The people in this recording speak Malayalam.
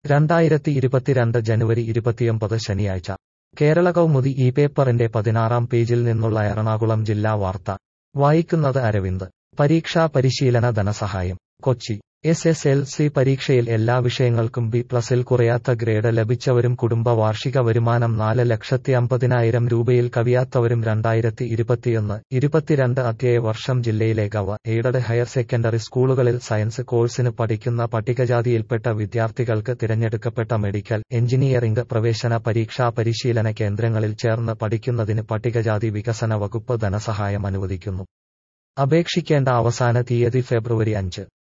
2022 ജനുവരി 29 ശനിയാഴ്ച കേരള കൗമുദി ഈ പേപ്പറിന്റെ 16-ാം പേജിൽ നിന്നുള്ള എറണാകുളം ജില്ലാ വാർത്ത വായിക്കുന്നത് അരവിന്ദ്. പരീക്ഷാ പരിശീലന ധനസഹായം. കൊച്ചി SSLC പരീക്ഷയിൽ എല്ലാ വിഷയങ്ങൾക്കും B+ൽ കുറയാത്ത ഗ്രേഡ് ലഭിച്ചവരും കുടുംബ വാർഷിക വരുമാനം 4,50,000 രൂപയിൽ കവിയാത്തവരും 2021-22 അധ്യയ വർഷം ജില്ലയിലെ എയ്ഡഡ് ഹയർ സെക്കൻഡറി സ്കൂളുകളിൽ സയൻസ് കോഴ്സിന് പഠിക്കുന്ന പട്ടികജാതിയിൽപ്പെട്ട വിദ്യാർത്ഥികൾക്ക് തിരഞ്ഞെടുക്കപ്പെട്ട മെഡിക്കൽ, എഞ്ചിനീയറിംഗ് പ്രവേശന പരീക്ഷാ പരിശീലന കേന്ദ്രങ്ങളിൽ ചേർന്ന് പഠിക്കുന്നതിന് പട്ടികജാതി വികസന വകുപ്പ് ധനസഹായം അനുവദിക്കുന്നു. അപേക്ഷിക്കേണ്ട അവസാന തീയതി ഫെബ്രുവരി 5.